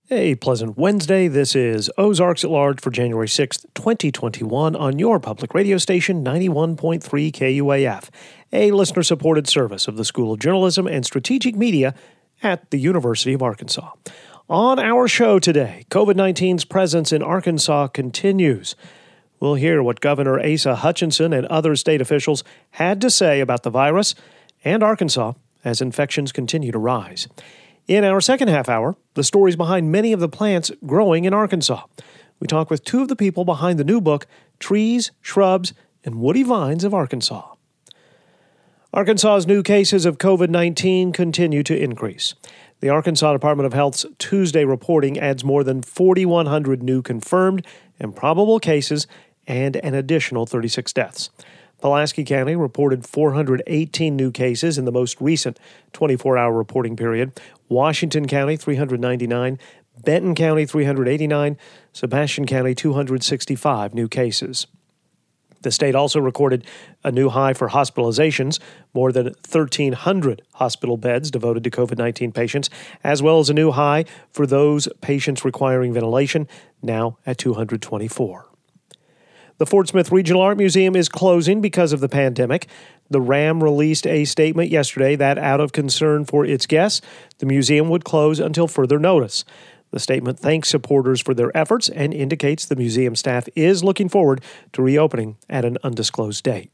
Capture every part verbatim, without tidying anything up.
A pleasant Wednesday. This is Ozarks at Large for January sixth, twenty twenty-one on your public radio station ninety-one point three K U A F, a listener-supported service of the School of Journalism and Strategic Media at the University of Arkansas. On our show today, COVID nineteen's presence in Arkansas continues. We'll hear what Governor Asa Hutchinson and other state officials had to say about the virus and Arkansas as infections continue to rise. In our second half hour, the stories behind many of the plants growing in Arkansas. We talk with two of the people behind the new book, Trees, Shrubs, and Woody Vines of Arkansas. Arkansas's new cases of COVID nineteen continue to increase. The Arkansas Department of Health's Tuesday reporting adds more than forty-one hundred new confirmed and probable cases and an additional thirty-six deaths. Pulaski County reported four hundred eighteen new cases in the most recent twenty-four hour reporting period. Washington County, three hundred ninety-nine. Benton County, three hundred eighty-nine. Sebastian County, two hundred sixty-five new cases. The state also recorded a new high for hospitalizations, more than thirteen hundred hospital beds devoted to COVID nineteen patients, as well as a new high for those patients requiring ventilation, now at two hundred twenty-four. The Fort Smith Regional Art Museum is closing because of the pandemic. The RAM released a statement yesterday that, out of concern for its guests, the museum would close until further notice. The statement thanks supporters for their efforts and indicates the museum staff is looking forward to reopening at an undisclosed date.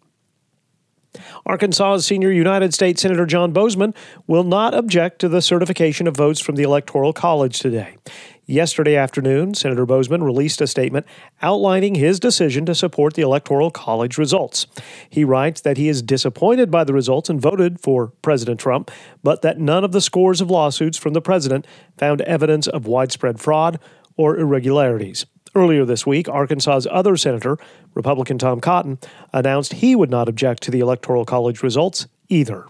Arkansas's senior United States Senator John Boozman will not object to the certification of votes from the Electoral College today. Yesterday afternoon, Senator Boozman released a statement outlining his decision to support the Electoral College results. He writes that he is disappointed by the results and voted for President Trump, but that none of the scores of lawsuits from the president found evidence of widespread fraud or irregularities. Earlier this week, Arkansas's other senator, Republican Tom Cotton, announced he would not object to the Electoral College results either.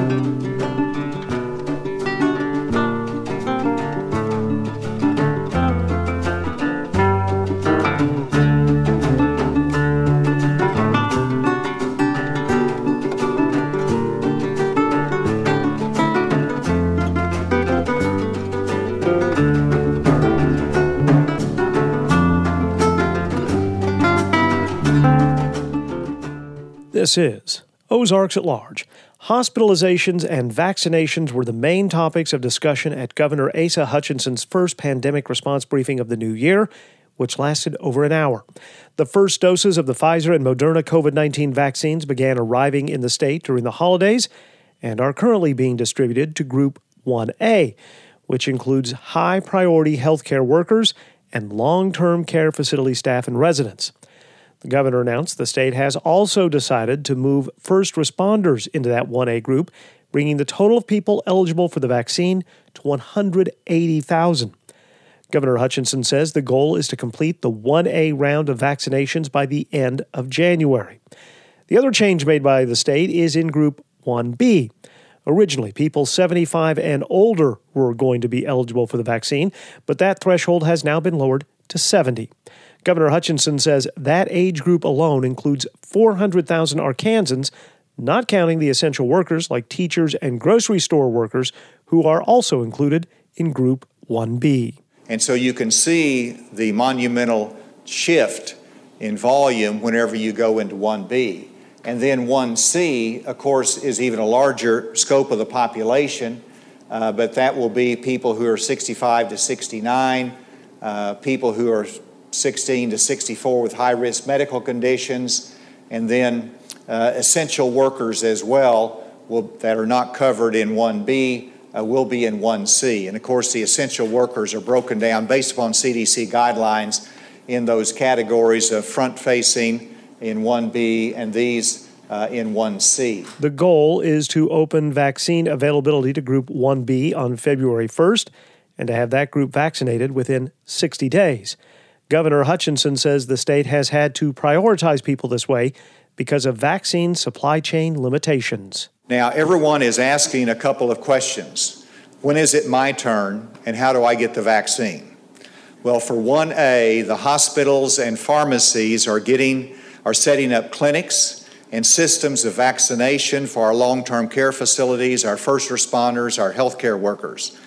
This is Ozarks at Large. Hospitalizations and vaccinations were the main topics of discussion at Governor Asa Hutchinson's first pandemic response briefing of the new year, which lasted over an hour. The first doses of the Pfizer and Moderna COVID nineteen vaccines began arriving in the state during the holidays and are currently being distributed to Group one A, which includes high-priority healthcare workers and long-term care facility staff and residents. The governor announced the state has also decided to move first responders into that one A group, bringing the total of people eligible for the vaccine to one hundred eighty thousand. Governor Hutchinson says the goal is to complete the one A round of vaccinations by the end of January. The other change made by the state is in Group one B. Originally, people seventy-five and older were going to be eligible for the vaccine, but that threshold has now been lowered to seventy. Governor Hutchinson says that age group alone includes four hundred thousand Arkansans, not counting the essential workers like teachers and grocery store workers, who are also included in Group one B. And so you can see the monumental shift in volume whenever you go into one B. And then one C, of course, is even a larger scope of the population, uh, but that will be people who are sixty-five to sixty-nine, uh, people who are sixteen to sixty-four with high-risk medical conditions, and then uh, essential workers as well will, that are not covered in one B uh, will be in one C. And of course, the essential workers are broken down based upon C D C guidelines in those categories of front-facing in one B and these uh, in one C. The goal is to open vaccine availability to Group one B on February first and to have that group vaccinated within sixty days. Governor Hutchinson says the state has had to prioritize people this way because of vaccine supply chain limitations. Now, everyone is asking a couple of questions. When is it my turn, and how do I get the vaccine? Well, for one A, the hospitals and pharmacies are getting are setting up clinics and systems of vaccination for our long-term care facilities, our first responders, our healthcare workers.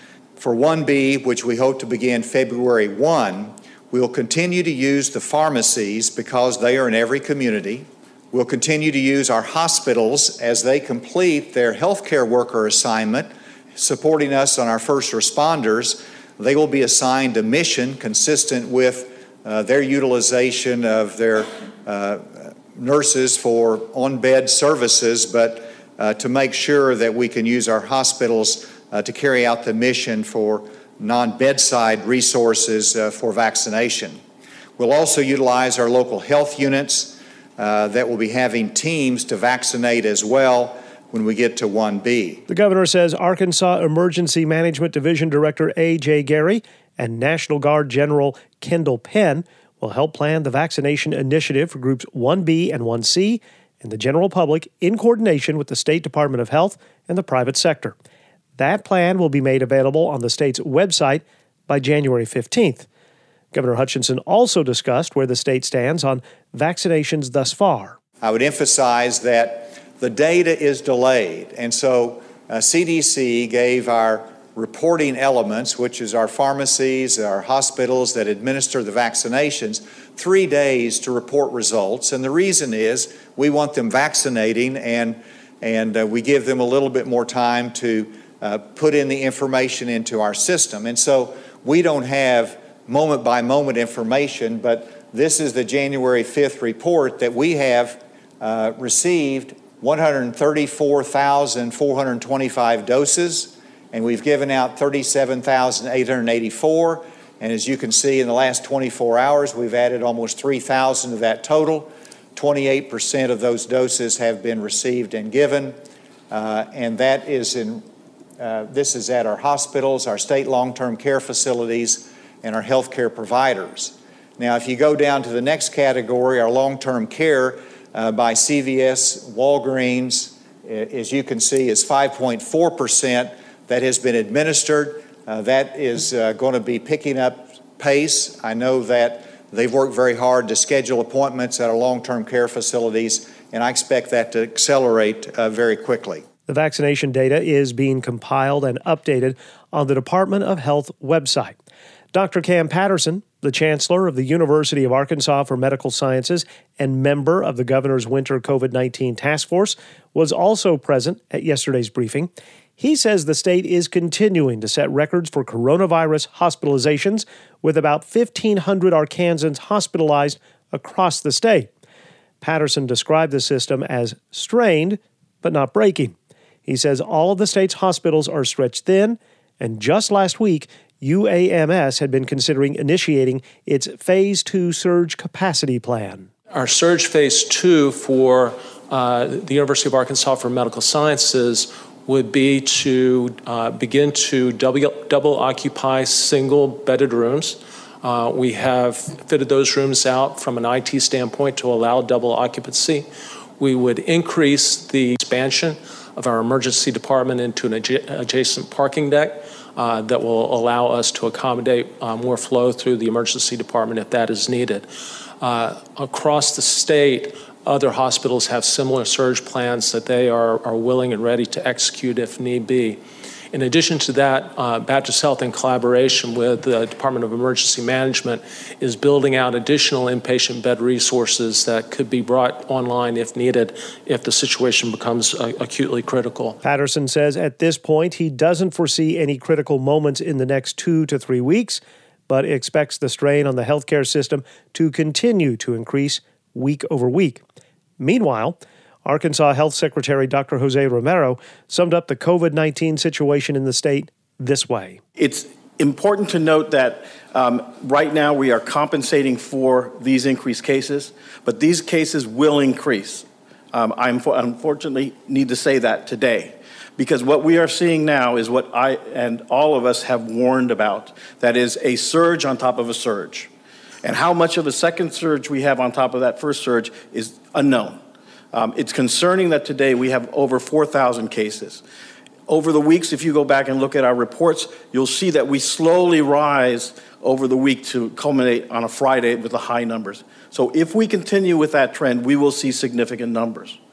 For one B, which we hope to begin February first, we'll continue to use the pharmacies because they are in every community. We'll continue to use our hospitals as they complete their healthcare worker assignment, supporting us on our first responders. They will be assigned a mission consistent with uh, their utilization of their uh, nurses for on-bed services, but uh, to make sure that we can use our hospitals uh, to carry out the mission for non-bedside resources uh, for vaccination. We'll also utilize our local health units uh, that will be having teams to vaccinate as well when we get to one B. The governor says Arkansas Emergency Management Division Director A J Gary and National Guard General Kendall Penn will help plan the vaccination initiative for groups one B and one C and the general public in coordination with the State Department of Health and the private sector. That plan will be made available on the state's website by January fifteenth. Governor Hutchinson also discussed where the state stands on vaccinations thus far. I would emphasize that the data is delayed, and so uh, C D C gave our reporting elements, which is our pharmacies, our hospitals that administer the vaccinations, three days to report results. And the reason is we want them vaccinating, and, and uh, we give them a little bit more time to Uh, put in the information into our system. And so we don't have moment-by-moment information, but this is the January fifth report that we have uh, received one hundred thirty-four thousand four hundred twenty-five doses, and we've given out thirty-seven thousand eight hundred eighty-four. And as you can see, in the last twenty-four hours, we've added almost three thousand to that total. twenty-eight percent of those doses have been received and given, uh, and that is in Uh, this is at our hospitals, our state long-term care facilities, and our healthcare providers. Now, if you go down to the next category, our long-term care uh, by C V S, Walgreens, as you can see, is five point four percent that has been administered. Uh, that is uh, going to be picking up pace. I know that they've worked very hard to schedule appointments at our long-term care facilities, and I expect that to accelerate uh, very quickly. The vaccination data is being compiled and updated on the Department of Health website. Doctor Cam Patterson, the Chancellor of the University of Arkansas for Medical Sciences and member of the governor's winter COVID nineteen task force, was also present at yesterday's briefing. He says the state is continuing to set records for coronavirus hospitalizations, with about fifteen hundred Arkansans hospitalized across the state. Patterson described the system as strained, but not breaking. He says all of the state's hospitals are stretched thin, and just last week, U A M S had been considering initiating its Phase two surge capacity plan. Our surge Phase two for uh, the University of Arkansas for Medical Sciences would be to uh, begin to double, double occupy single bedded rooms. Uh, we have fitted those rooms out from an I T standpoint to allow double occupancy. We would increase the expansion of our emergency department into an adja- adjacent parking deck uh, that will allow us to accommodate uh, more flow through the emergency department if that is needed. Uh, across the state, other hospitals have similar surge plans that they are, are willing and ready to execute if need be. In addition to that, uh, Baptist Health, in collaboration with the Department of Emergency Management, is building out additional inpatient bed resources that could be brought online if needed, if the situation becomes uh, acutely critical. Patterson says at this point he doesn't foresee any critical moments in the next two to three weeks, but expects the strain on the healthcare system to continue to increase week over week. Meanwhile, Arkansas Health Secretary Doctor Jose Romero summed up the COVID nineteen situation in the state this way. It's important to note that um, right now we are compensating for these increased cases, but these cases will increase. Um, I unfortunately need to say that today, because what we are seeing now is what I and all of us have warned about. That is a surge on top of a surge. And how much of a second surge we have on top of that first surge is unknown. Um, it's concerning that today we have over four thousand cases. Over the weeks, if you go back and look at our reports, you'll see that we slowly rise over the week to culminate on a Friday with the high numbers. So if we continue with that trend, we will see significant numbers.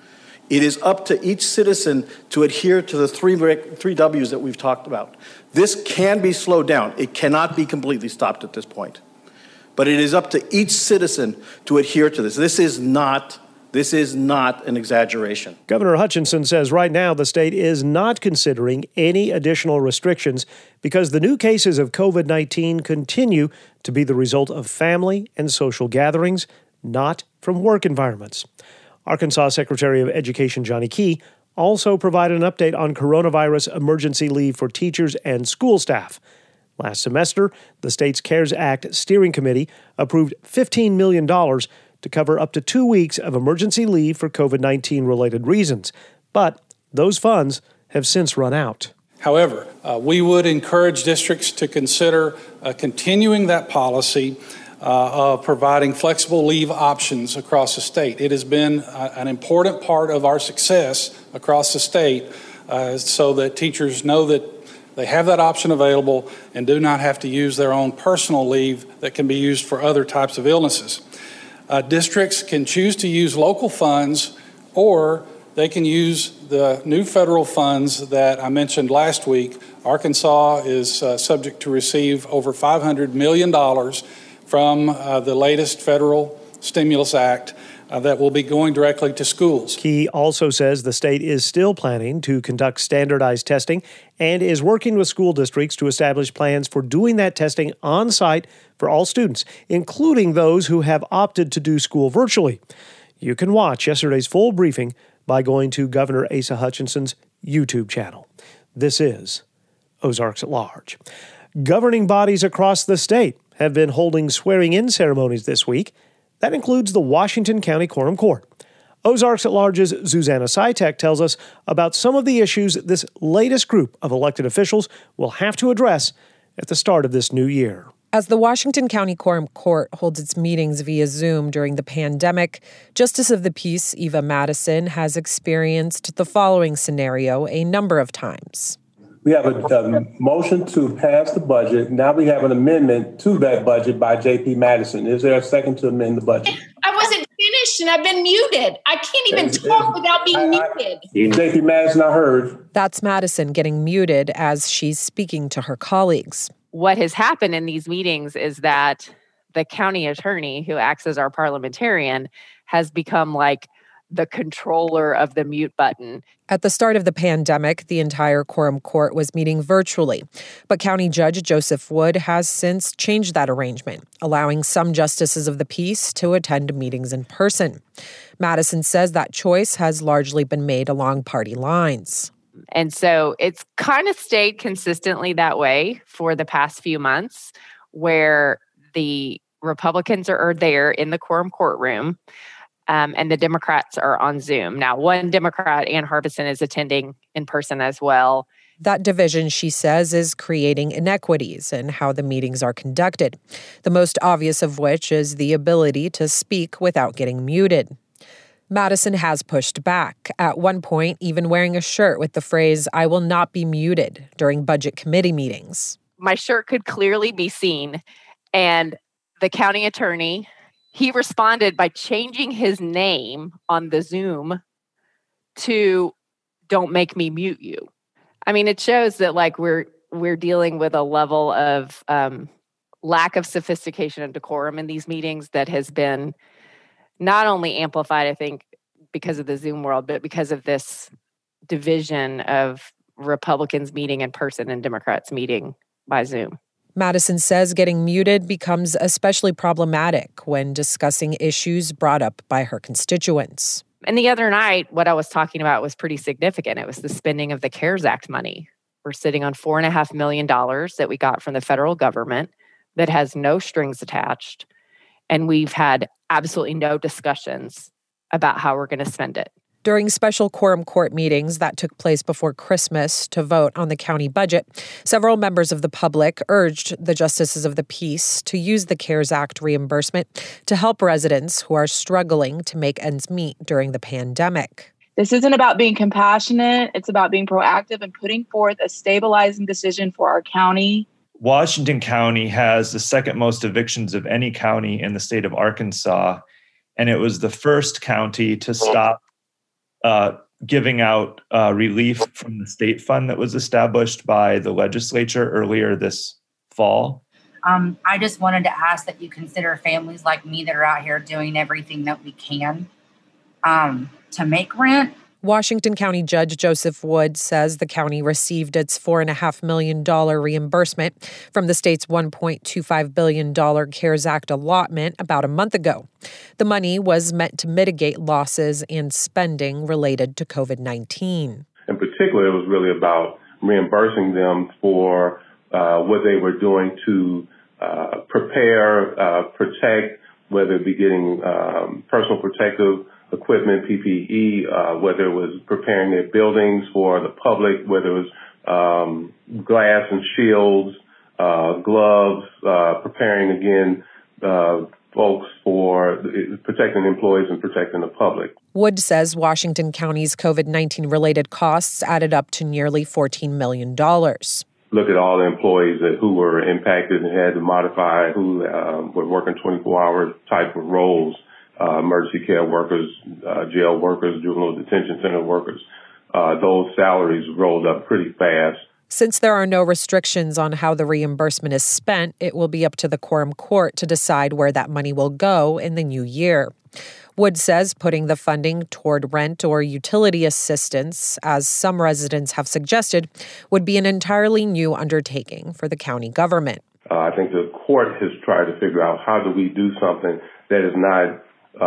It is up to each citizen to adhere to the three, three W's that we've talked about. This can be slowed down. It cannot be completely stopped at this point. But it is up to each citizen to adhere to this. This is not This is not an exaggeration. Governor Hutchinson says right now the state is not considering any additional restrictions because the new cases of covid nineteen continue to be the result of family and social gatherings, not from work environments. Arkansas Secretary of Education Johnny Key also provided an update on coronavirus emergency leave for teachers and school staff. Last semester, the state's CARES Act Steering Committee approved fifteen million dollars to cover up to two weeks of emergency leave for covid nineteen related reasons. But those funds have since run out. However, uh, we would encourage districts to consider uh, continuing that policy uh, of providing flexible leave options across the state. It has been uh, an important part of our success across the state uh, so that teachers know that they have that option available and do not have to use their own personal leave that can be used for other types of illnesses. Uh, districts can choose to use local funds, or they can use the new federal funds that I mentioned last week. Arkansas is uh, subject to receive over five hundred million dollars from uh, the latest federal stimulus act uh, that will be going directly to schools. Key also says the state is still planning to conduct standardized testing and is working with school districts to establish plans for doing that testing on site for all students, including those who have opted to do school virtually. You can watch yesterday's full briefing by going to Governor Asa Hutchinson's YouTube channel. This is Ozarks at Large. Governing bodies across the state have been holding swearing-in ceremonies this week. That includes the Washington County Quorum Court. Ozarks at Large's Susanna Sytek tells us about some of the issues this latest group of elected officials will have to address at the start of this new year. As the Washington County Quorum Court holds its meetings via Zoom during the pandemic, Justice of the Peace Eva Madison has experienced the following scenario a number of times. We have a, a motion to pass the budget. Now we have an amendment to that budget by J P Madison. Is there a second to amend the budget? I wasn't finished and I've been muted. I can't even There's, talk without being I, muted. J P Madison, I heard. That's Madison getting muted as she's speaking to her colleagues. What has happened in these meetings is that the county attorney, who acts as our parliamentarian, has become like the controller of the mute button. At the start of the pandemic, the entire Quorum Court was meeting virtually. But County Judge Joseph Wood has since changed that arrangement, allowing some justices of the peace to attend meetings in person. Madison says that choice has largely been made along party lines. And so it's kind of stayed consistently that way for the past few months, where the Republicans are, are there in the quorum courtroom um, and the Democrats are on Zoom. Now, one Democrat, Ann Harbison, is attending in person as well. That division, she says, is creating inequities in how the meetings are conducted, the most obvious of which is the ability to speak without getting muted. Madison has pushed back, at one point even wearing a shirt with the phrase, "I will not be muted," during budget committee meetings. My shirt could clearly be seen, and the county attorney, he responded by changing his name on the Zoom to "Don't make me mute you." I mean, it shows that like we're we're dealing with a level of um, lack of sophistication and decorum in these meetings that has been not only amplified, I think, because of the Zoom world, but because of this division of Republicans meeting in person and Democrats meeting by Zoom. Madison says getting muted becomes especially problematic when discussing issues brought up by her constituents. And the other night, what I was talking about was pretty significant. It was the spending of the CARES Act money. We're sitting on four and a half million dollars that we got from the federal government that has no strings attached. And we've had absolutely no discussions about how we're going to spend it. During special quorum court meetings that took place before Christmas to vote on the county budget, several members of the public urged the Justices of the Peace to use the CARES Act reimbursement to help residents who are struggling to make ends meet during the pandemic. This isn't about being compassionate. It's about being proactive and putting forth a stabilizing decision for our county. Washington County has the second most evictions of any county in the state of Arkansas, and it was the first county to stop uh, giving out uh, relief from the state fund that was established by the legislature earlier this fall. Um, I just wanted to ask that you consider families like me that are out here doing everything that we can um, to make rent. Washington County Judge Joseph Wood says the county received its four point five million dollars reimbursement from the state's one point two five billion dollars CARES Act allotment about a month ago. The money was meant to mitigate losses and spending related to covid nineteen. In particular, it was really about reimbursing them for uh, what they were doing to uh, prepare, uh, protect, whether it be getting um, personal protective equipment, P P E, uh, whether it was preparing their buildings for the public, whether it was um, glass and shields, uh, gloves, uh, preparing again uh, folks for protecting employees and protecting the public. Wood says Washington County's covid nineteen related costs added up to nearly fourteen million dollars. Look at all the employees that who were impacted and had to modify, who uh, were working twenty-four hour type of roles. Uh, emergency care workers, uh, jail workers, juvenile detention center workers, uh, those salaries rolled up pretty fast. Since there are no restrictions on how the reimbursement is spent, it will be up to the quorum court to decide where that money will go in the new year. Wood says putting the funding toward rent or utility assistance, as some residents have suggested, would be an entirely new undertaking for the county government. Uh, I think the court has tried to figure out how do we do something that is not Uh,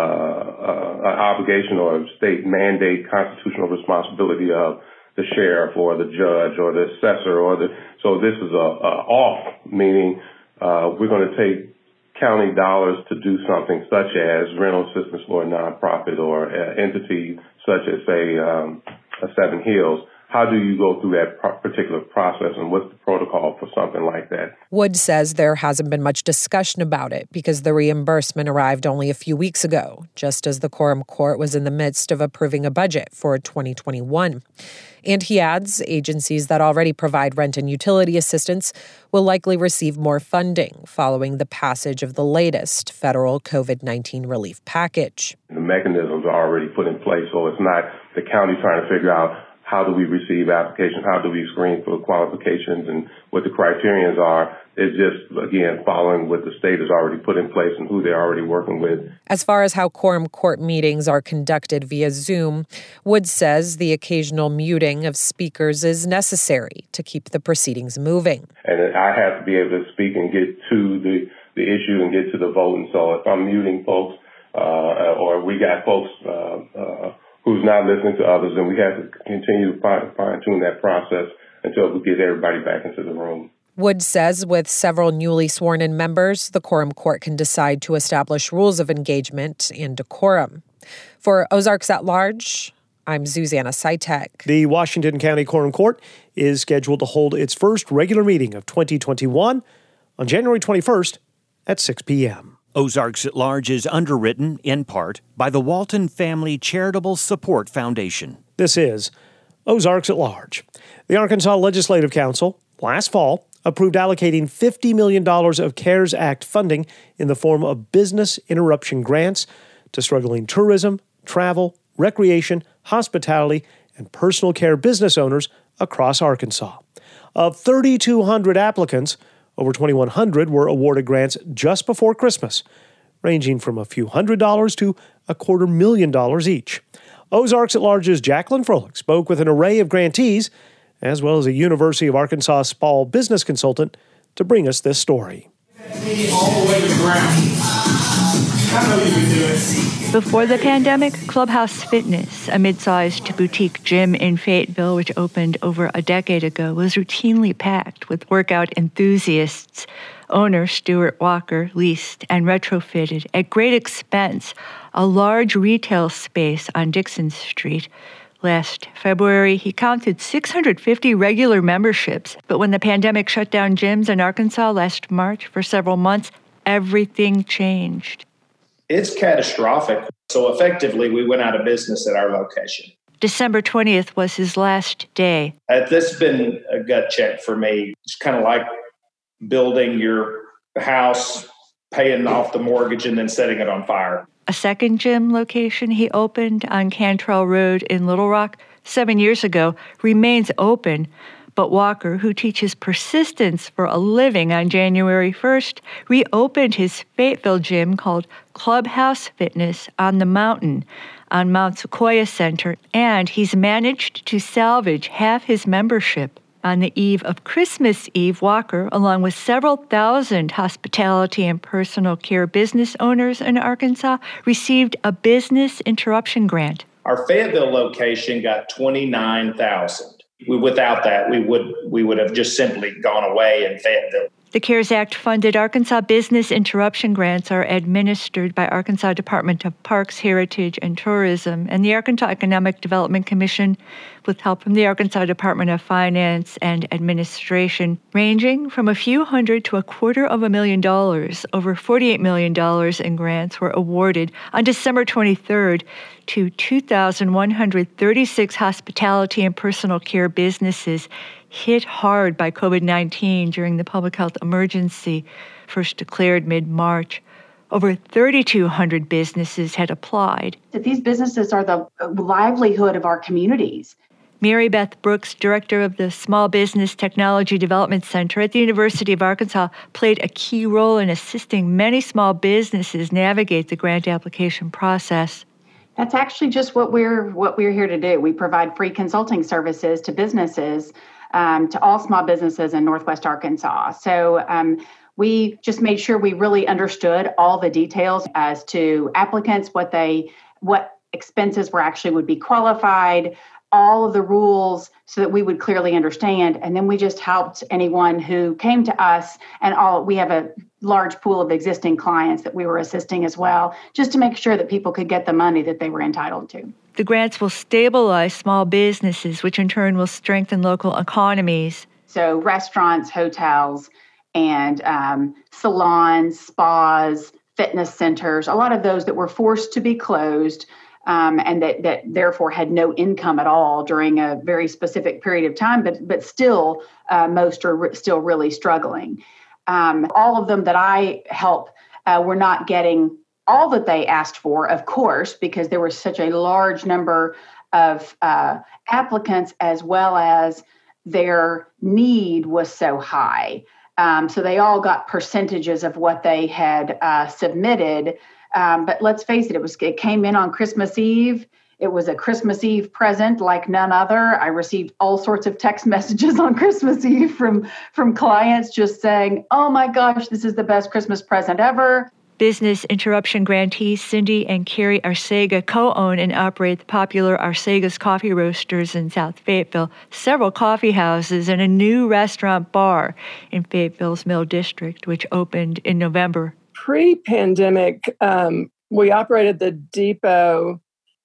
uh, an obligation or a state mandate constitutional responsibility of the sheriff or the judge or the assessor or the, so this is a, a off, meaning uh, we're going to take county dollars to do something such as rental assistance for a nonprofit or an entity such as, say, um, a Seven Hills. How do you go through that pro- particular process, and what's the protocol for something like that? Wood says there hasn't been much discussion about it because the reimbursement arrived only a few weeks ago, just as the quorum court was in the midst of approving a budget for twenty twenty-one. And he adds agencies that already provide rent and utility assistance will likely receive more funding following the passage of the latest federal covid nineteen relief package. The mechanisms are already put in place, so it's not the county trying to figure out how do we receive applications, how do we screen for qualifications and what the criterions are. It's just, again, following what the state has already put in place and who they're already working with. As far as how quorum court meetings are conducted via Zoom, Wood says the occasional muting of speakers is necessary to keep the proceedings moving. And I have to be able to speak and get to the, the issue and get to the vote. And so if I'm muting folks uh, or we got folks uh, uh, who's not listening to others, and we have to continue to fine-tune that process until we get everybody back into the room. Wood says with several newly sworn-in members, the quorum court can decide to establish rules of engagement and decorum. For Ozarks at Large, I'm Zuzanna Sitek. The Washington County Quorum Court is scheduled to hold its first regular meeting of twenty twenty-one on January twenty-first at six p.m. Ozarks at Large is underwritten, in part, by the Walton Family Charitable Support Foundation. This is Ozarks at Large. The Arkansas Legislative Council, last fall, approved allocating fifty million dollars of CARES Act funding in the form of business interruption grants to struggling tourism, travel, recreation, hospitality, and personal care business owners across Arkansas. Of three thousand two hundred applicants, over two thousand one hundred were awarded grants just before Christmas, ranging from a few hundred dollars to a quarter million dollars each. Ozarks at Large's Jacqueline Froelich spoke with an array of grantees, as well as a University of Arkansas small business consultant, to bring us this story. All the way to the ground. I know you can do it. Before the pandemic, Clubhouse Fitness, a mid-sized boutique gym in Fayetteville which opened over a decade ago, was routinely packed with workout enthusiasts. Owner Stuart Walker leased and retrofitted at great expense a large retail space on Dixon Street. Last February, he counted six hundred fifty regular memberships, but when the pandemic shut down gyms in Arkansas last March for several months, everything changed. It's catastrophic. So effectively, we went out of business at our location. December twentieth was his last day. Uh, this has been a gut check for me. It's kind of like building your house, paying off the mortgage, and then setting it on fire. A second gym location he opened on Cantrell Road in Little Rock seven years ago remains open, but Walker, who teaches persistence for a living, on January first, reopened his Fayetteville gym called Clubhouse Fitness on the mountain on Mount Sequoia Center, and he's managed to salvage half his membership. On the eve of Christmas Eve, Walker, along with several thousand hospitality and personal care business owners in Arkansas, received a business interruption grant. Our Fayetteville location got twenty-nine thousand dollars. We, without that, we would we would have just simply gone away in Fayetteville. The CARES Act-funded Arkansas Business Interruption Grants are administered by Arkansas Department of Parks, Heritage, and Tourism and the Arkansas Economic Development Commission, with help from the Arkansas Department of Finance and Administration, ranging from a few hundred to a quarter of a million dollars. Over forty-eight million dollars in grants were awarded on December twenty-third to two thousand one hundred thirty-six hospitality and personal care businesses hit hard by COVID nineteen during the public health emergency, first declared mid-March. Over thirty-two hundred businesses had applied. These businesses are the livelihood of our communities. Mary Beth Brooks, director of the Small Business Technology Development Center at the University of Arkansas, played a key role in assisting many small businesses navigate the grant application process. That's actually just what we're what we're here to do. We provide free consulting services to businesses, um, to all small businesses in Northwest Arkansas. So um, we just made sure we really understood all the details as to applicants, what they, what expenses were actually would be qualified, all of the rules, so that we would clearly understand. And then we just helped anyone who came to us, and all we have a large pool of existing clients that we were assisting as well, just to make sure that people could get the money that they were entitled to. The grants will stabilize small businesses, which in turn will strengthen local economies. So restaurants, hotels, and um, salons, spas, fitness centers, a lot of those that were forced to be closed, Um, and that, that therefore had no income at all during a very specific period of time, but but still, uh, most are re- still really struggling. Um, all of them that I help uh, were not getting all that they asked for, of course, because there was such a large number of uh, applicants, as well as their need was so high. Um, so they all got percentages of what they had uh, submitted. Um, but let's face it, it was it came in on Christmas Eve. It was a Christmas Eve present like none other. I received all sorts of text messages on Christmas Eve from, from clients just saying, oh my gosh, this is the best Christmas present ever. Business interruption grantees Cindy and Carrie Arcega co-own and operate the popular Arcega's Coffee Roasters in South Fayetteville, several coffee houses, and a new restaurant bar in Fayetteville's Mill District, which opened in November. Pre-pandemic, um, we operated the Depot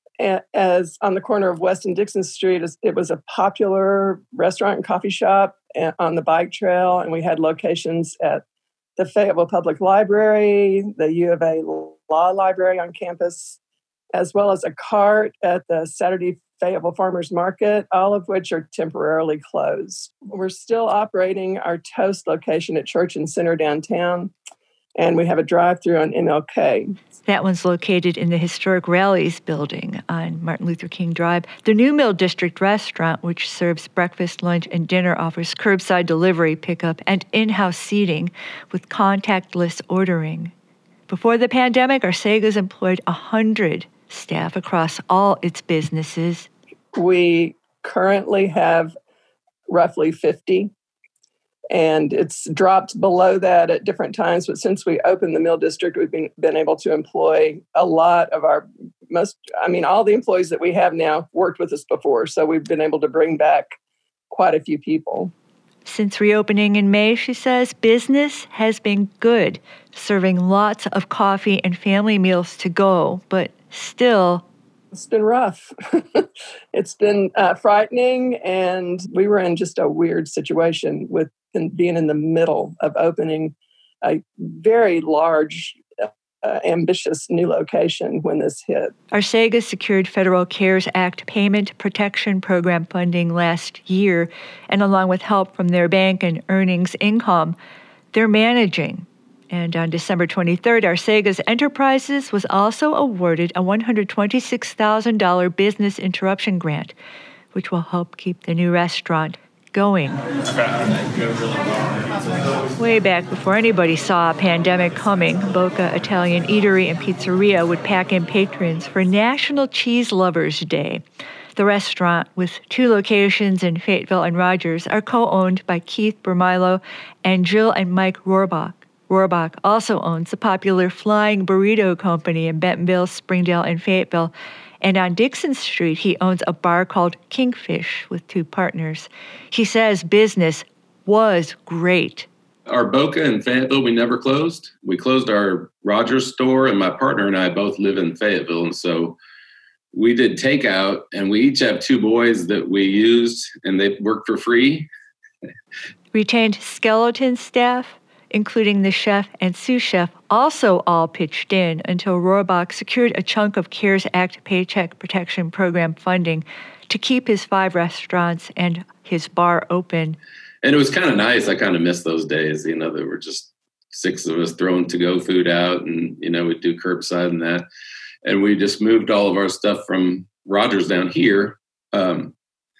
as on the corner of West and Dixon Street. It was a popular restaurant and coffee shop on the bike trail, and we had locations at the Fayetteville Public Library, the U of A Law Library on campus, as well as a cart at the Saturday Fayetteville Farmers Market, all of which are temporarily closed. We're still operating our Toast location at Church and Center downtown, and we have a drive-through on M L K. That one's located in the historic Rallies building on Martin Luther King Drive. The New Mill District restaurant, which serves breakfast, lunch, and dinner, offers curbside delivery, pickup, and in-house seating with contactless ordering. Before the pandemic, Arcega's employed one hundred staff across all its businesses. We currently have roughly fifty. And it's dropped below that at different times. But since we opened the Mill District, we've been, been able to employ a lot of our most, I mean, all the employees that we have now worked with us before. So we've been able to bring back quite a few people. Since reopening in May, she says, business has been good, serving lots of coffee and family meals to go, but still, it's been rough. It's been uh, frightening, and we were in just a weird situation with being in the middle of opening a very large, uh, ambitious new location when this hit. Arcega secured federal CARES Act Payment Protection Program funding last year, and along with help from their bank and earnings income, they're managing And on December twenty-third, Arcegas Enterprises was also awarded a one hundred twenty-six thousand dollars business interruption grant, which will help keep the new restaurant going. Way back before anybody saw a pandemic coming, Boca Italian Eatery and Pizzeria would pack in patrons for National Cheese Lovers Day. The restaurant, with two locations in Fayetteville and Rogers, are co-owned by Keith Bermilo and Jill and Mike Rohrbach. Rohrbach also owns the popular Flying Burrito Company in Bentonville, Springdale, and Fayetteville. And on Dixon Street, he owns a bar called Kingfish with two partners. He says business was great. Our Boca in Fayetteville, we never closed. We closed our Rogers store, and my partner and I both live in Fayetteville. And so we did takeout, and we each have two boys that we used, and they work for free. Retained skeleton staff, including the chef and sous chef, also all pitched in until Rohrbach secured a chunk of CARES Act Paycheck Protection Program funding to keep his five restaurants and his bar open. And it was kind of nice. I kind of miss those days. You know, there were just six of us throwing to-go food out, and, you know, we'd do curbside and that. And we just moved all of our stuff from Rogers down here. Um,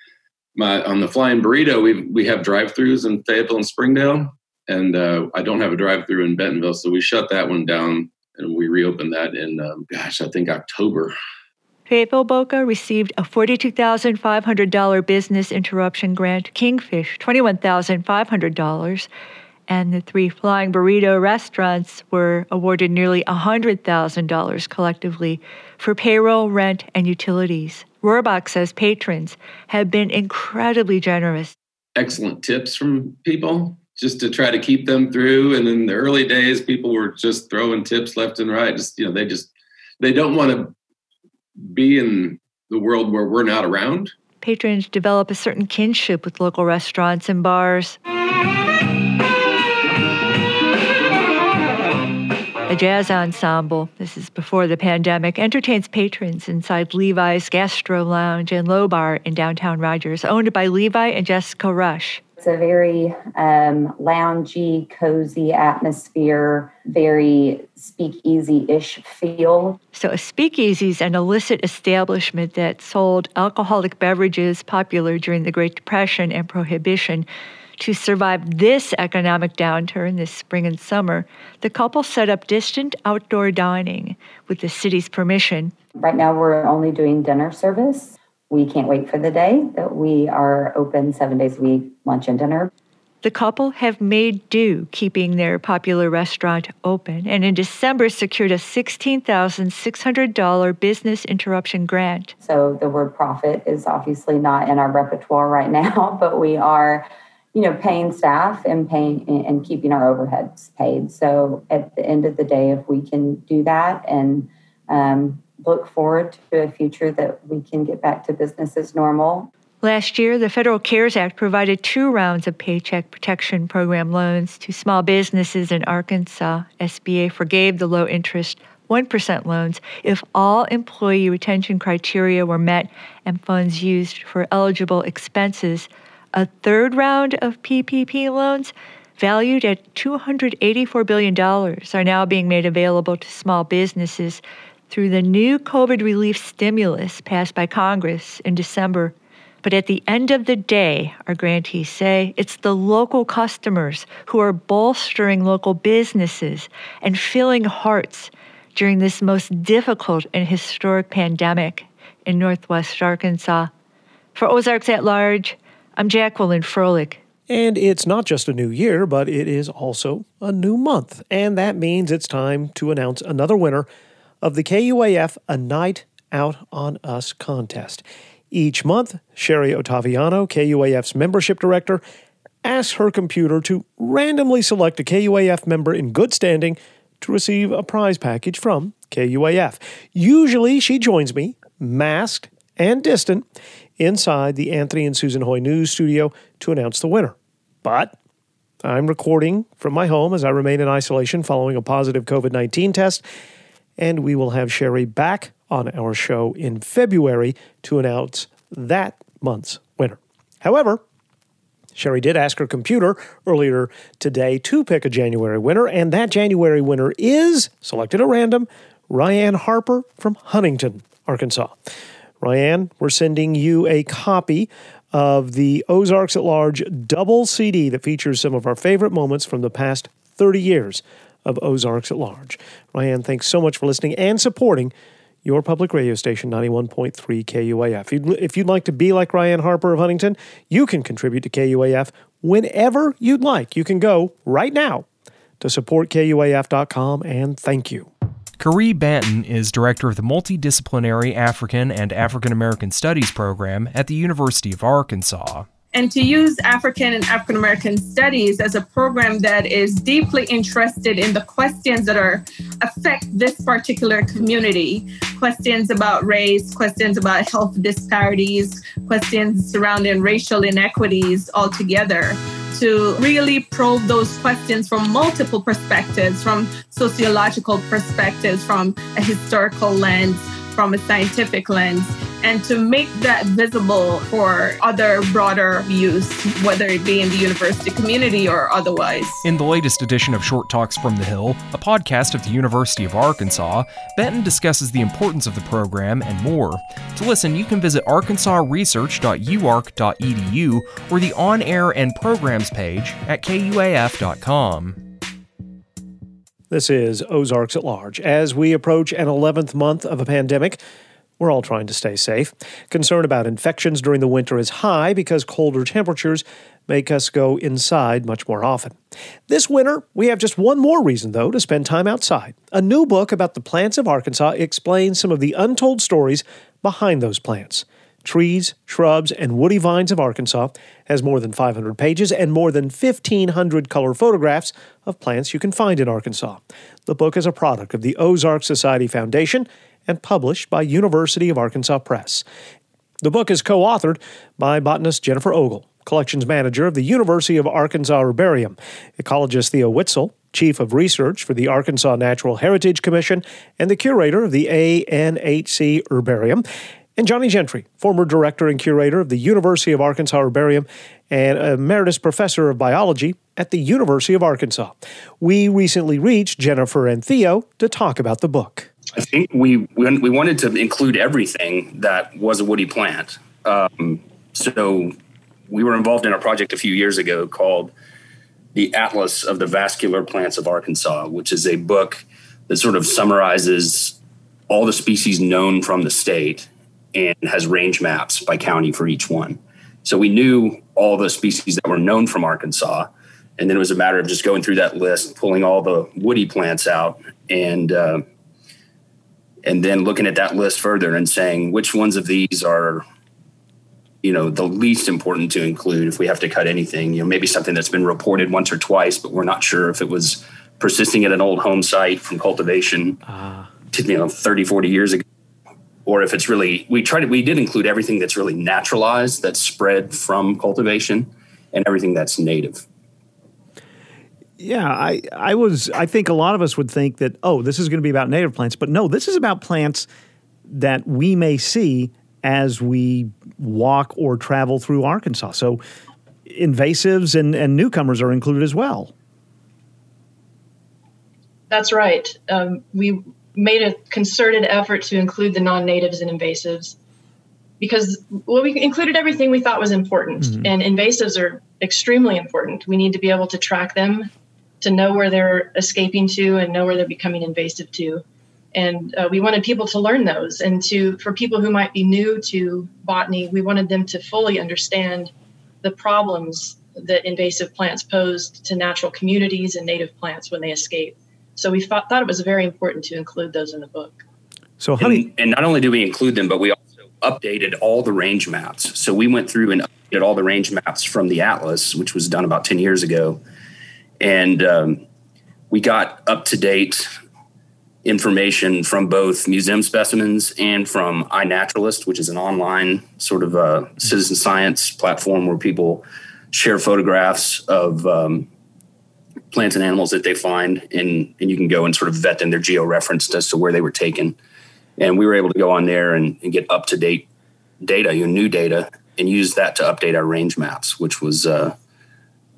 my on the Flying Burrito, we we have drive-thrus in Fayetteville and Springdale. And uh, I don't have a drive-through in Bentonville, so we shut that one down, and we reopened that in, um, gosh, I think October. Fayetteville Boca received a forty-two thousand five hundred dollars business interruption grant, Kingfish twenty-one thousand five hundred dollars, and the three Flying Burrito restaurants were awarded nearly one hundred thousand dollars collectively for payroll, rent, and utilities. Rohrbach says patrons have been incredibly generous. Excellent tips from people, just to try to keep them through. And in the early days, people were just throwing tips left and right. Just, you know, they just, they don't want to be in the world where we're not around. Patrons develop a certain kinship with local restaurants and bars. A jazz ensemble, this is before the pandemic, entertains patrons inside Levi's Gastro Lounge and Low Bar in downtown Rogers, owned by Levi and Jessica Rush. It's a very um, loungy, cozy atmosphere, very speakeasy-ish feel. So a speakeasy is an illicit establishment that sold alcoholic beverages popular during the Great Depression and Prohibition. To survive this economic downturn this spring and summer, the couple set up distant outdoor dining with the city's permission. Right now, we're only doing dinner service. We can't wait for the day that we are open seven days a week, lunch and dinner. The couple have made do keeping their popular restaurant open, and in December secured a sixteen thousand six hundred dollars business interruption grant. So the word profit is obviously not in our repertoire right now, but we are, you know, paying staff and paying and keeping our overheads paid. So at the end of the day, if we can do that and um, look forward to a future that we can get back to business as normal. Last year, the Federal CARES Act provided two rounds of Paycheck Protection Program loans to small businesses in Arkansas. S B A forgave the low-interest one percent loans if all employee retention criteria were met and funds used for eligible expenses. A third round of P P P loans, valued at two hundred eighty-four billion dollars, are now being made available to small businesses through the new COVID relief stimulus passed by Congress in December. But at the end of the day, our grantees say, it's the local customers who are bolstering local businesses and filling hearts during this most difficult and historic pandemic in Northwest Arkansas. For Ozarks at Large, I'm Jacqueline Froelich. And it's not just a new year, but it is also a new month. And that means it's time to announce another winner of the K U A F A Night Out on Us contest. Each month, Sherry Ottaviano, K U A F's membership director, asks her computer to randomly select a K U A F member in good standing to receive a prize package from K U A F. Usually, she joins me, masked and distant, inside the Anthony and Susan Hoy News studio to announce the winner. But I'm recording from my home as I remain in isolation following a positive COVID nineteen test, and we will have Sherry back on our show in February to announce that month's winner. However, Sherry did ask her computer earlier today to pick a January winner, and that January winner is, selected at random, Ryan Harper from Huntington, Arkansas. Ryan, we're sending you a copy of the Ozarks at Large double C D that features some of our favorite moments from the past thirty years of Ozarks at Large. Ryan, thanks so much for listening and supporting your public radio station, ninety-one point three K U A F. If you'd, if you'd like to be like Ryan Harper of Huntington, you can contribute to K U A F whenever you'd like. You can go right now to support K U A F dot com, and thank you. Carrie Banton is director of the Multidisciplinary African and African American Studies program at the University of Arkansas. And to use African and African American Studies as a program that is deeply interested in the questions that are affect this particular community, questions about race, questions about health disparities, questions surrounding racial inequities altogether, to really probe those questions from multiple perspectives, from sociological perspectives, from a historical lens, from a scientific lens, and to make that visible for other broader views, whether it be in the university community or otherwise. In the latest edition of Short Talks from the Hill, a podcast of the University of Arkansas, Benton discusses the importance of the program and more. To listen, you can visit arkansas research dot u ark dot e d u or the on-air and programs page at k u a f dot com. This is Ozarks at Large. As we approach an eleventh month of a pandemic, we're all trying to stay safe. Concern about infections during the winter is high because colder temperatures make us go inside much more often. This winter, we have just one more reason, though, to spend time outside. A new book about the plants of Arkansas explains some of the untold stories behind those plants. Trees, Shrubs, and Woody Vines of Arkansas has more than five hundred pages and more than fifteen hundred color photographs of plants you can find in Arkansas. The book is a product of the Ozark Society Foundation and published by University of Arkansas Press. The book is co-authored by botanist Jennifer Ogle, collections manager of the University of Arkansas Herbarium, ecologist Theo Witzel, chief of research for the Arkansas Natural Heritage Commission, and the curator of the A N H C Herbarium, and Johnny Gentry, former director and curator of the University of Arkansas Herbarium and emeritus professor of biology at the University of Arkansas. We recently reached Jennifer and Theo to talk about the book. I think we we wanted to include everything that was a woody plant. Um, so we were involved in a project a few years ago called the Atlas of the Vascular Plants of Arkansas, which is a book that sort of summarizes all the species known from the state and has range maps by county for each one. So we knew all the species that were known from Arkansas, and then it was a matter of just going through that list, pulling all the woody plants out, and uh, and then looking at that list further and saying which ones of these are, you know, the least important to include if we have to cut anything. You know, maybe something that's been reported once or twice, but we're not sure if it was persisting at an old home site from cultivation, uh. to, you know, thirty, forty years ago. Or if it's really, we tried to, we did include everything that's really naturalized, that's spread from cultivation, and everything that's native. Yeah, I, I was, I think a lot of us would think that, oh, this is going to be about native plants, but no, this is about plants that we may see as we walk or travel through Arkansas. So invasives and, and newcomers are included as well. That's right. Um, we made a concerted effort to include the non-natives and invasives because, well, we included everything we thought was important. Mm-hmm. And invasives are extremely important. We need to be able to track them, to know where they're escaping to and know where they're becoming invasive to. And uh, we wanted people to learn those. And to for people who might be new to botany, we wanted them to fully understand the problems that invasive plants pose to natural communities and native plants when they escape. So we thought, thought it was very important to include those in the book. So honey, and, and not only do we include them, but we also updated all the range maps. So we went through and updated all the range maps from the Atlas, which was done about ten years ago. And um, we got up-to-date information from both museum specimens and from iNaturalist, which is an online sort of a citizen science platform where people share photographs of um, plants and animals that they find, and, and you can go and sort of vet them. They're geo-referenced as to where they were taken. And we were able to go on there and, and get up-to-date data, you know, new data, and use that to update our range maps, which was uh,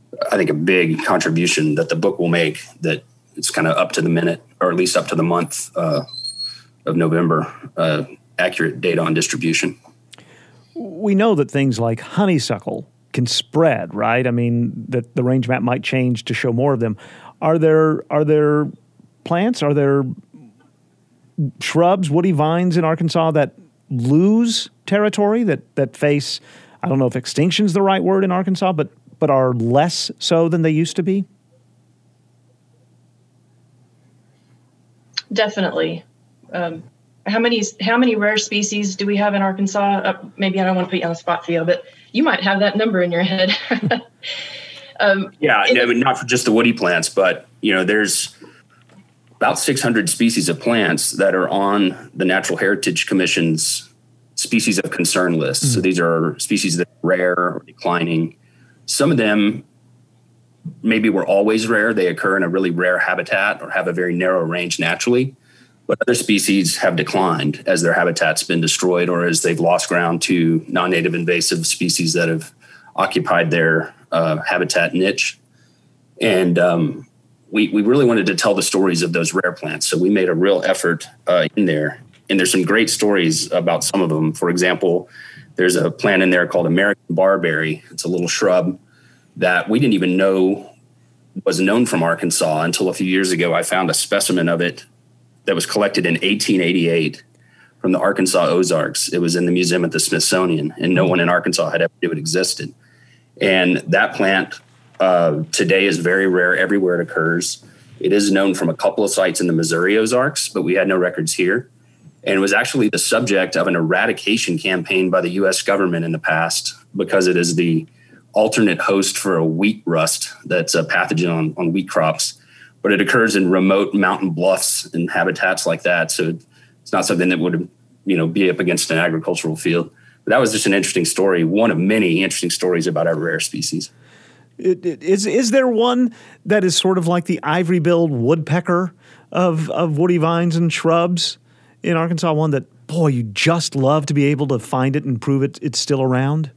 I think, a big contribution that the book will make, that it's kind of up to the minute, or at least up to the month uh, of November, uh, accurate data on distribution. We know that things like honeysuckle can spread, right? I mean, that the range map might change to show more of them. Are there are there plants, are there shrubs, woody vines in Arkansas that lose territory, that, that face, I don't know if extinction is the right word in Arkansas, but, but are less so than they used to be? Definitely. Um, how many how many rare species do we have in Arkansas? Uh, maybe I don't want to put you on the spot, Theo, but you might have that number in your head. um, yeah, I mean, not for just the woody plants, but you know, there's about six hundred species of plants that are on the Natural Heritage Commission's species of concern list. Mm-hmm. So these are species that are rare or declining. Some of them maybe were always rare. They occur in a really rare habitat or have a very narrow range naturally. But other species have declined as their habitat's been destroyed or as they've lost ground to non-native invasive species that have occupied their uh, habitat niche. And um, we, we really wanted to tell the stories of those rare plants. So we made a real effort uh, in there. And there's some great stories about some of them. For example, there's a plant in there called American barberry. It's a little shrub that we didn't even know was known from Arkansas until a few years ago. I found a specimen of it that was collected in eighteen eighty-eight from the Arkansas Ozarks. It was in the museum at the Smithsonian, and no one in Arkansas had ever knew it existed. And that plant uh, today is very rare everywhere it occurs. It is known from a couple of sites in the Missouri Ozarks, but we had no records here. And it was actually the subject of an eradication campaign by the U S government in the past because it is the alternate host for a wheat rust that's a pathogen on, on wheat crops. But it occurs in remote mountain bluffs and habitats like that. So it's not something that would, you know, be up against an agricultural field. But that was just an interesting story, one of many interesting stories about our rare species. It, it, is is there one that is sort of like the ivory-billed woodpecker of, of woody vines and shrubs in Arkansas? One that, boy, you just love to be able to find it and prove it it's still around?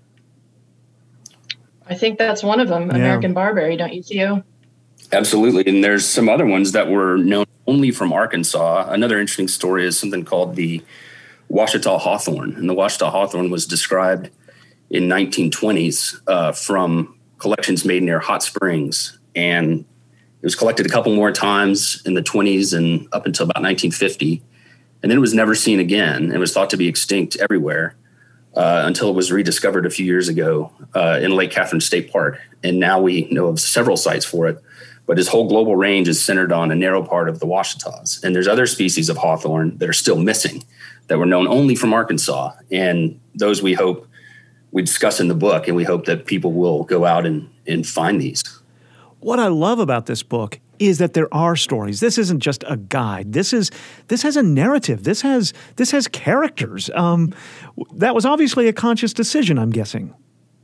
I think that's one of them, yeah. American barberry, don't you, Theo? Absolutely. And there's some other ones that were known only from Arkansas. Another interesting story is something called the Ouachita hawthorn. And the Ouachita hawthorn was described in nineteen twenties uh, from collections made near Hot Springs. And it was collected a couple more times in the twenties and up until about nineteen fifty. And then it was never seen again. It was thought to be extinct everywhere uh, until it was rediscovered a few years ago uh, in Lake Catherine State Park. And now we know of several sites for it. But his whole global range is centered on a narrow part of the Ouachitas. And there's other species of hawthorn that are still missing that were known only from Arkansas. And those we hope we discuss in the book, and we hope that people will go out and, and find these. What I love about this book is that there are stories. This isn't just a guide. This is this has a narrative. This has this has characters. Um, that was obviously a conscious decision, I'm guessing.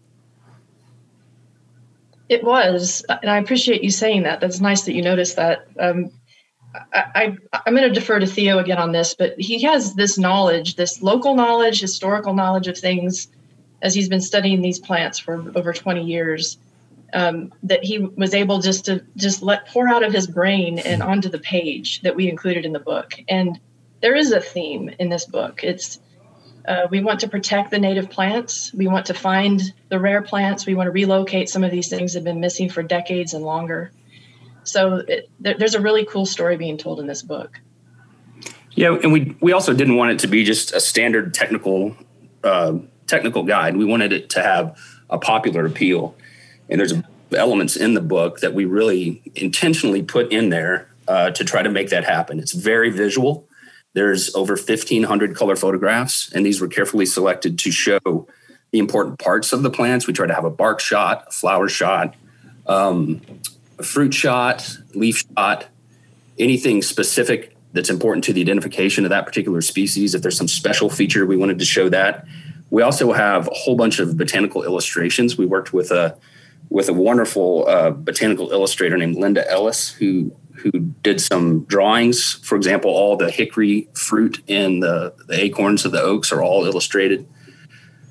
It was, and I appreciate you saying that. That's nice that you noticed that. Um, I, I, I'm going to defer to Theo again on this, but he has this knowledge, this local knowledge, historical knowledge of things, as he's been studying these plants for over twenty years, um, that he was able just to just let pour out of his brain and onto the page that we included in the book. And there is a theme in this book. It's Uh, we want to protect the native plants. We want to find the rare plants. We want to relocate some of these things that have been missing for decades and longer. So it, there, there's a really cool story being told in this book. Yeah, and we we also didn't want it to be just a standard technical uh, technical guide. We wanted it to have a popular appeal. And there's elements in the book that we really intentionally put in there uh, to try to make that happen. It's very visual. There's over fifteen hundred color photographs, and these were carefully selected to show the important parts of the plants. We try to have a bark shot, a flower shot, um, a fruit shot, leaf shot, anything specific that's important to the identification of that particular species. If there's some special feature, we wanted to show that. We also have a whole bunch of botanical illustrations. We worked with a with a wonderful uh, botanical illustrator named Linda Ellis, who who did some drawings. For example, all the hickory fruit and the, the acorns of the oaks are all illustrated.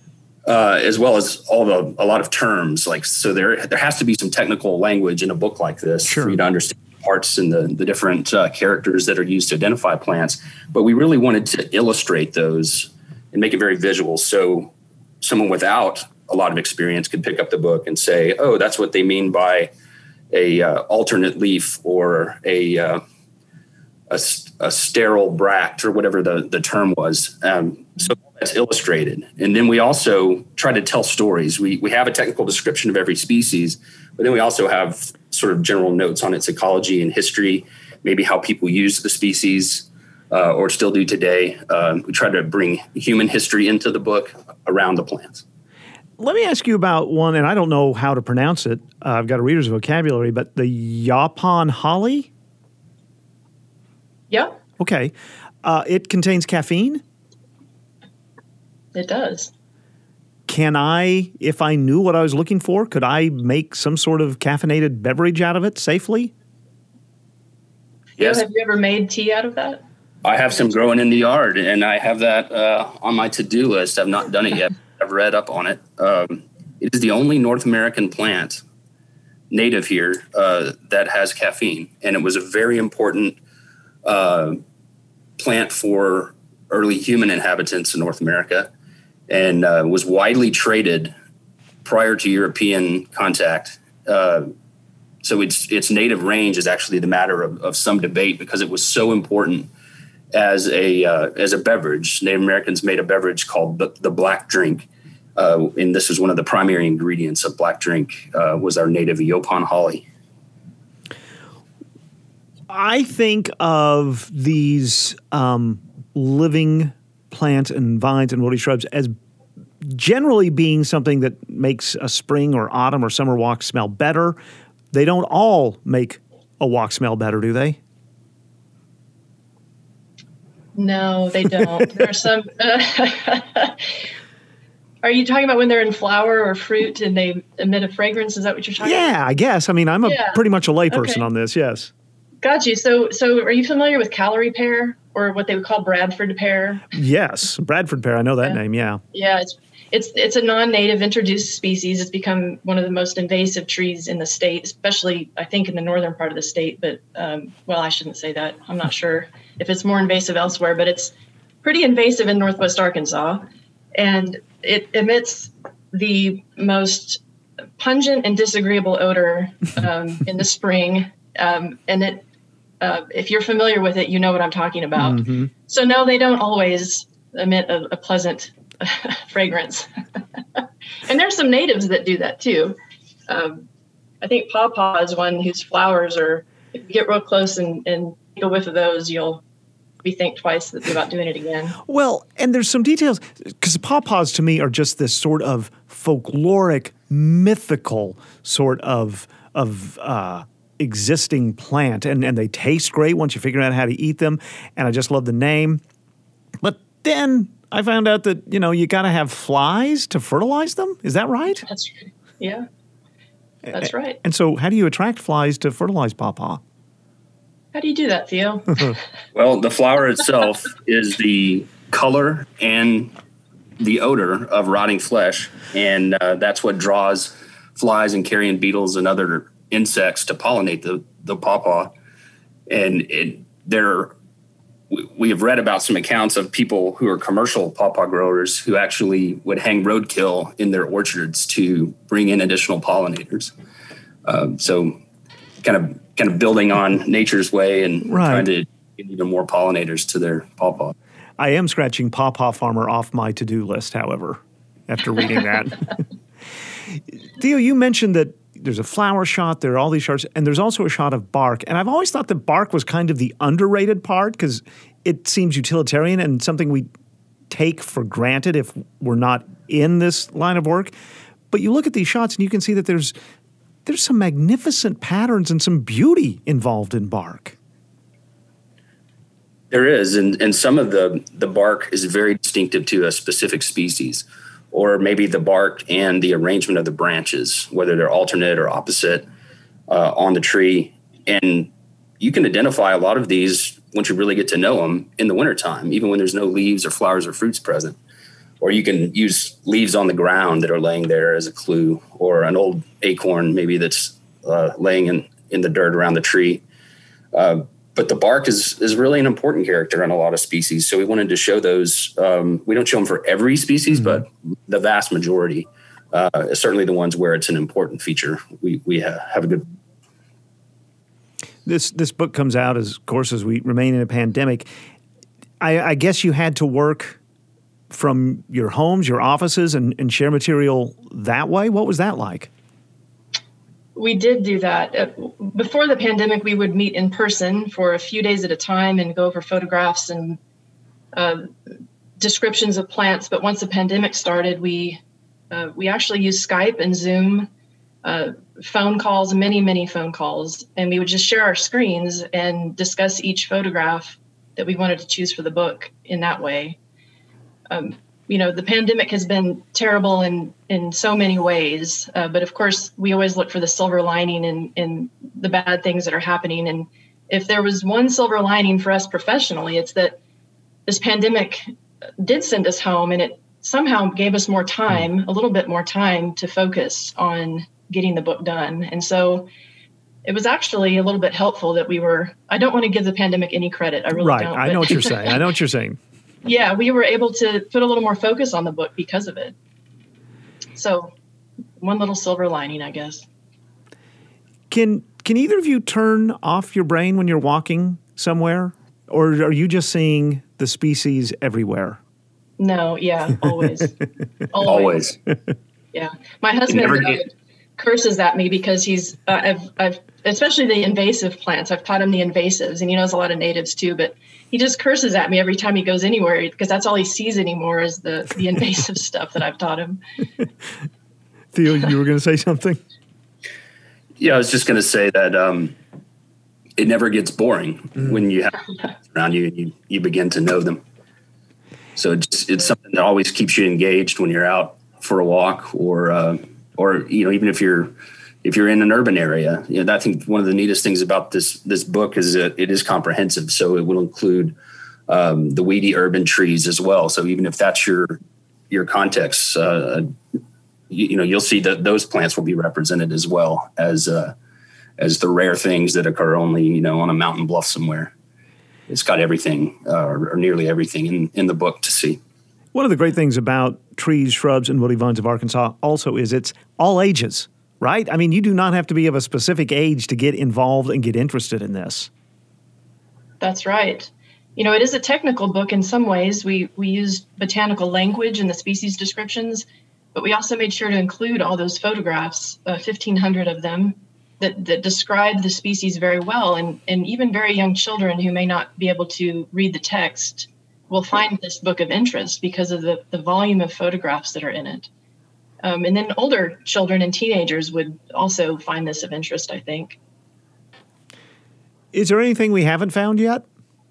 uh, as well as all the a lot of terms. Like so, there there has to be some technical language in a book like this sure. for you to understand parts and the the different uh, characters that are used to identify plants. But we really wanted to illustrate those and make it very visual, so someone without a lot of experience could pick up the book and say, "Oh, that's what they mean by a uh, alternate leaf or a." Uh, A, a sterile bract or whatever the, the term was. Um, so that's illustrated. And then we also try to tell stories. We, we have a technical description of every species, but then we also have sort of general notes on its ecology and history, maybe how people use the species uh, or still do today. Uh, we try to bring human history into the book around the plants. Let me ask you about one, and I don't know how to pronounce it. Uh, I've got a reader's vocabulary, but the Yaupon holly? Yeah. Okay. Uh, it contains caffeine? It does. Can I, if I knew what I was looking for, could I make some sort of caffeinated beverage out of it safely? Yes. Have you ever made tea out of that? I have some growing in the yard, and I have that uh, on my to-do list. I've not done it yet. I've read up on it. Um, it is the only North American plant native here uh, that has caffeine, and it was a very important Uh, plant for early human inhabitants in North America, and uh, was widely traded prior to European contact. Uh, so its its native range is actually the matter of, of some debate because it was so important as a uh, as a beverage. Native Americans made a beverage called the, the black drink, uh, and this is one of the primary ingredients of black drink uh, was our native Yaupon holly. I think of these um, living plants and vines and woody shrubs as generally being something that makes a spring or autumn or summer walk smell better. They don't all make a walk smell better, do they? No, they don't. There are some. Uh, are you talking about when they're in flower or fruit and they emit a fragrance? Is that what you're talking yeah, about? Yeah, I guess. I mean, I'm a yeah. pretty much a layperson okay. on this, yes. Got you. So, so are you familiar with Callery pear or what they would call Bradford pear? Yes, Bradford pear. I know that yeah. name. Yeah. Yeah, it's it's it's a non-native introduced species. It's become one of the most invasive trees in the state, especially I think in the northern part of the state. But um, well, I shouldn't say that. I'm not sure if it's more invasive elsewhere, but it's pretty invasive in Northwest Arkansas, and it emits the most pungent and disagreeable odor um, in the spring, um, and it. Uh, if you're familiar with it, you know what I'm talking about. Mm-hmm. So no, they don't always emit a, a pleasant fragrance. And there's some natives that do that too. Um, I think pawpaw is one whose flowers are, if you get real close and, and take a whiff of those, you'll be think twice about doing it again. Well, and there's some details, because pawpaws to me are just this sort of folkloric, mythical sort of, of, uh, existing plant, and, and they taste great once you figure out how to eat them, and I just love the name. But then I found out that, you know, you got to have flies to fertilize them. Is that right? That's right. Yeah, that's right. And so how do you attract flies to fertilize pawpaw? How do you do that, Theo? Well, the flower itself is the color and the odor of rotting flesh, and uh, that's what draws flies and carrion beetles and other insects to pollinate the, the pawpaw. And it, there, we, we have read about some accounts of people who are commercial pawpaw growers who actually would hang roadkill in their orchards to bring in additional pollinators. Um, so kind of kind of building on nature's way and right. trying to get even more pollinators to their pawpaw. I am scratching pawpaw farmer off my to-do list, however, after reading that. Theo, you mentioned that there's a flower shot, there are all these shots, and there's also a shot of bark. And I've always thought that bark was kind of the underrated part because it seems utilitarian and something we take for granted if we're not in this line of work. But you look at these shots and you can see that there's there's some magnificent patterns and some beauty involved in bark. There is, and, and some of the, the bark is very distinctive to a specific species, or maybe the bark and the arrangement of the branches, whether they're alternate or opposite uh, on the tree. And you can identify a lot of these once you really get to know them in the wintertime, even when there's no leaves or flowers or fruits present. or you can use leaves on the ground that are laying there as a clue, or an old acorn maybe that's uh, laying in, in the dirt around the tree. Uh, but the bark is is really an important character in a lot of species. So we wanted to show those. Um, we don't show them for every species, mm-hmm. but the vast majority, uh, certainly the ones where it's an important feature. We we ha- have a good. This this book comes out, as of course, as we remain in a pandemic. I, I guess you had to work from your homes, your offices, and, and share material that way. What was that like? We did do that. Uh, before the pandemic, we would meet in person for a few days at a time and go over photographs and uh, descriptions of plants. But once the pandemic started, we uh, we actually used Skype and Zoom, uh, phone calls, many, many phone calls, and we would just share our screens and discuss each photograph that we wanted to choose for the book in that way. Um, you know, the pandemic has been terrible in, in so many ways, uh, but of course, we always look for the silver lining in, in the bad things that are happening. And if there was one silver lining for us professionally, it's that this pandemic did send us home, and it somehow gave us more time, a little bit more time to focus on getting the book done. And so it was actually a little bit helpful that we were, I don't want to give the pandemic any credit. I really right. don't. I know what you're saying. I know what you're saying. Yeah, we were able to put a little more focus on the book because of it. So one little silver lining, I guess. Can can either of you turn off your brain when you're walking somewhere? Or are you just seeing the species everywhere? No, yeah, always. always. always. Yeah. My husband never uh, curses at me because he's, uh, I've, I've, especially the invasive plants. I've taught him the invasives, and he knows a lot of natives too, but he just curses at me every time he goes anywhere because that's all he sees anymore is the, the invasive stuff that I've taught him. Theo, you were going to say something? Yeah, I was just going to say that um, it never gets boring mm. when you have around you and you, you begin to know them. So it's, it's something that always keeps you engaged when you're out for a walk, or uh, or you know, even if you're if you're in an urban area. You know, I think one of the neatest things about this this book is that it is comprehensive. So it will include um, the weedy urban trees as well. So even if that's your your context, uh, you, you know, you'll see that those plants will be represented as well as uh, as the rare things that occur only, you know, on a mountain bluff somewhere. It's got everything, uh, or nearly everything, in, in the book to see. One of the great things about Trees, Shrubs, and Woody Vines of Arkansas also is it's all ages, right? I mean, you do not have to be of a specific age to get involved and get interested in this. That's right. You know, it is a technical book in some ways. We we used botanical language in the species descriptions, but we also made sure to include all those photographs, uh, fifteen hundred of them, that, that describe the species very well. And, and even very young children who may not be able to read the text will find this book of interest because of the, the volume of photographs that are in it. Um, and then older children and teenagers would also find this of interest, I think. Is there anything we haven't found yet?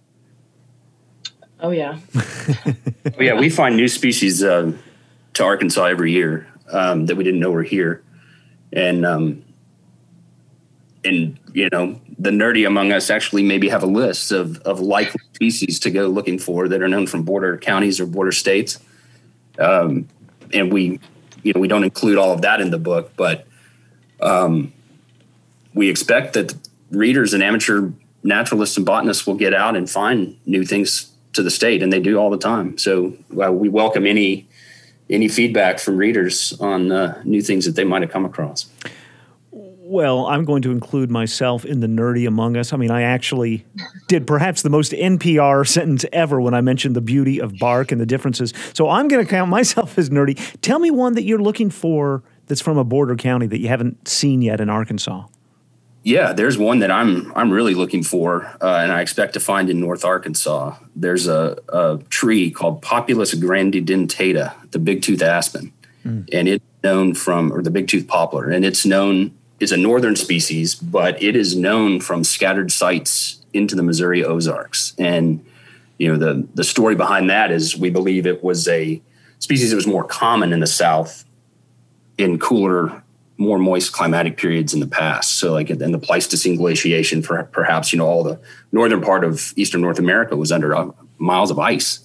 Oh, yeah. oh, yeah, we find new species uh, to Arkansas every year um, that we didn't know were here. And, um, and you know, the nerdy among us actually maybe have a list of, of likely species to go looking for that are known from border counties or border states. Um, and we, you know, we don't include all of that in the book, but um, we expect that readers and amateur naturalists and botanists will get out and find new things to the state, and they do all the time. So uh, we welcome any any feedback from readers on uh, new things that they might have come across. Well, I'm going to include myself in the nerdy among us. I mean, I actually did perhaps the most N P R sentence ever when I mentioned the beauty of bark and the differences. So I'm going to count myself as nerdy. Tell me one that you're looking for that's from a border county that you haven't seen yet in Arkansas. Yeah, there's one that I'm I'm really looking for, uh, and I expect to find in North Arkansas. There's a, a tree called Populus grandidentata, the big-tooth aspen, mm. and it's known from, or the big-tooth poplar, and it's known, it's a northern species, but it is known from scattered sites into the Missouri Ozarks. And, you know, the, the story behind that is we believe it was a species that was more common in the South in cooler, more moist climatic periods in the past. So like in the Pleistocene glaciation, for perhaps, you know, all the northern part of Eastern North America was under uh, miles of ice.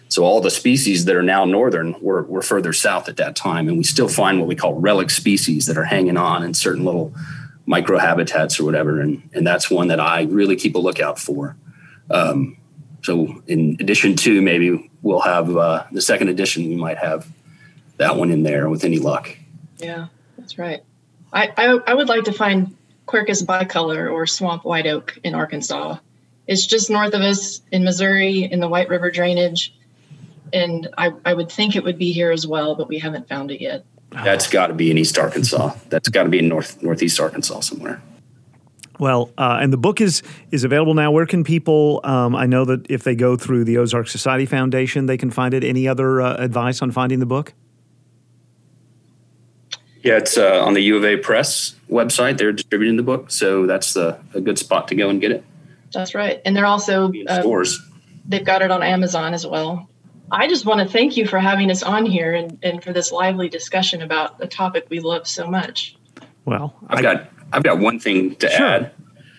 So all the species that are now northern were, were further south at that time. And we still find what we call relic species that are hanging on in certain little microhabitats or whatever. And, and that's one that I really keep a lookout for. Um, so in addition to, maybe we'll have uh, the second edition, we might have that one in there with any luck. Yeah, that's right. I, I, I would like to find Quercus bicolor or swamp white oak in Arkansas. It's just north of us in Missouri in the White River drainage. And I, I would think it would be here as well, but we haven't found it yet. That's got to be in East Arkansas. That's got to be in north northeast Arkansas somewhere. Well, uh, and the book is is available now. Where can people, um, I know that if they go through the Ozark Society Foundation, they can find it. Any other uh, advice on finding the book? Yeah, it's uh, on the U of A Press website. They're distributing the book. So that's the, a good spot to go and get it. That's right. And they're also, uh, stores. They've got it on Amazon as well. I just want to thank you for having us on here and, and for this lively discussion about a topic we love so much. Well, I've I, got I've got one thing to sure. add.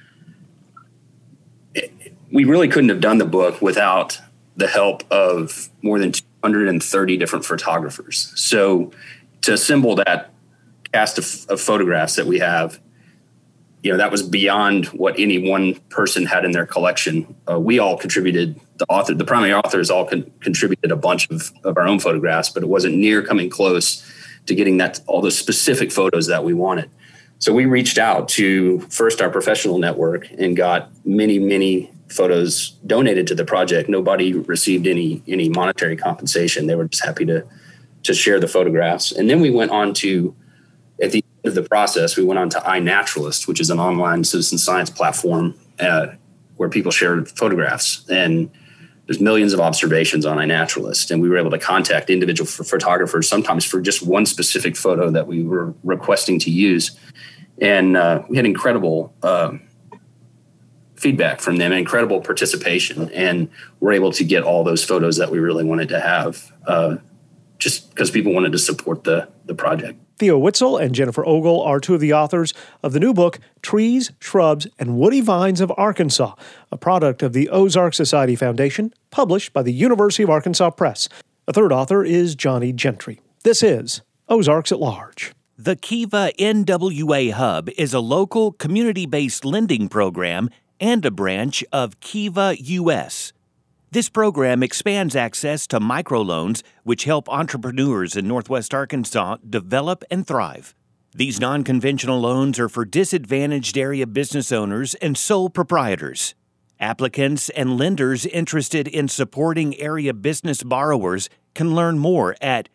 We really couldn't have done the book without the help of more than two hundred thirty different photographers. So to assemble that cast of, of photographs that we have, you know, that was beyond what any one person had in their collection. Uh, we all contributed, the author, the primary authors all con- contributed a bunch of, of our own photographs, but it wasn't near coming close to getting that all the specific photos that we wanted. So we reached out to first our professional network and got many, many photos donated to the project. Nobody received any any monetary compensation. They were just happy to to share the photographs. And then we went on to, at the end of the process, we went on to iNaturalist, which is an online citizen science platform uh, where people share photographs. And there's millions of observations on iNaturalist. And we were able to contact individual f- photographers, sometimes for just one specific photo that we were requesting to use. And uh, we had incredible uh, feedback from them, incredible participation. And we're able to get all those photos that we really wanted to have uh, just because people wanted to support the, the project. Theo Witzel and Jennifer Ogle are two of the authors of the new book, Trees, Shrubs, and Woody Vines of Arkansas, a product of the Ozark Society Foundation, published by the University of Arkansas Press. A third author is Johnny Gentry. This is Ozarks at Large. The Kiva N W A Hub is a local, community-based lending program and a branch of Kiva U S. This program expands access to microloans, which help entrepreneurs in Northwest Arkansas develop and thrive. These non-conventional loans are for disadvantaged area business owners and sole proprietors. Applicants and lenders interested in supporting area business borrowers can learn more at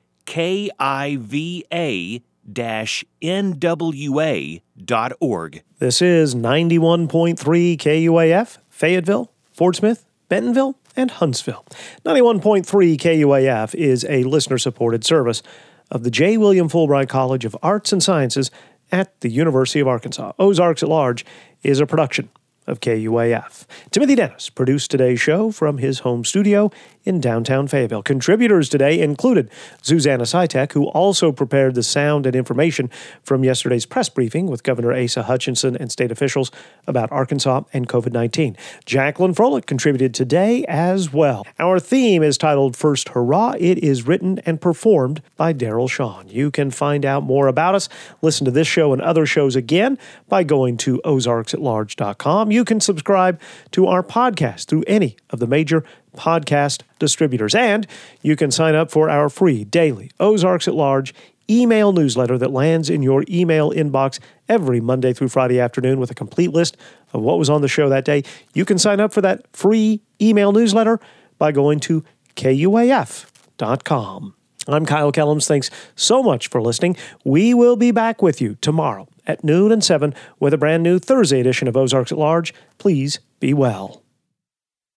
kiva dash N W A dot org. This is ninety-one point three K U A F, Fayetteville, Fort Smith, Bentonville, and Huntsville. ninety-one point three K U A F is a listener-supported service of the J. William Fulbright College of Arts and Sciences at the University of Arkansas. Ozarks at Large is a production of K U A F. Timothy Dennis produced today's show from his home studio in downtown Fayetteville. Contributors today included Susanna Sitek, who also prepared the sound and information from yesterday's press briefing with Governor Asa Hutchinson and state officials about Arkansas and COVID nineteen. Jacqueline Froelich contributed today as well. Our theme is titled First Hurrah. It is written and performed by Daryl Shawn. You can find out more about us, listen to this show and other shows again by going to ozarks at large dot com. You can subscribe to our podcast through any of the major podcast distributors. And you can sign up for our free daily Ozarks at Large email newsletter that lands in your email inbox every Monday through Friday afternoon with a complete list of what was on the show that day. You can sign up for that free email newsletter by going to K U A F dot com. I'm Kyle Kellums. Thanks so much for listening. We will be back with you tomorrow at noon and seven with a brand new Thursday edition of Ozarks at Large. Please be well.